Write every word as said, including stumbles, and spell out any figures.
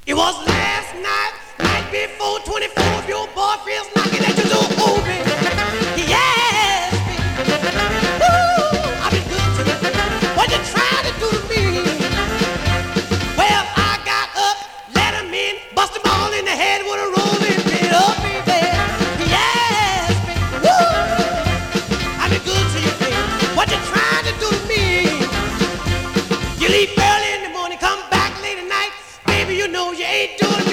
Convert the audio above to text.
It was last night, night before twenty-four. If your boy feels knocking at your door, oh baby, he asked me, ooh, I've been good to you. What you trying to do to me? Well, I got up, let him in, bust him all in the head with a rolling pin. Oh baby, he asked me, ooh, I've been good to you, baby. What you trying to do to me? You leave early in the morning, come back late at night. Baby, you know you ain't doing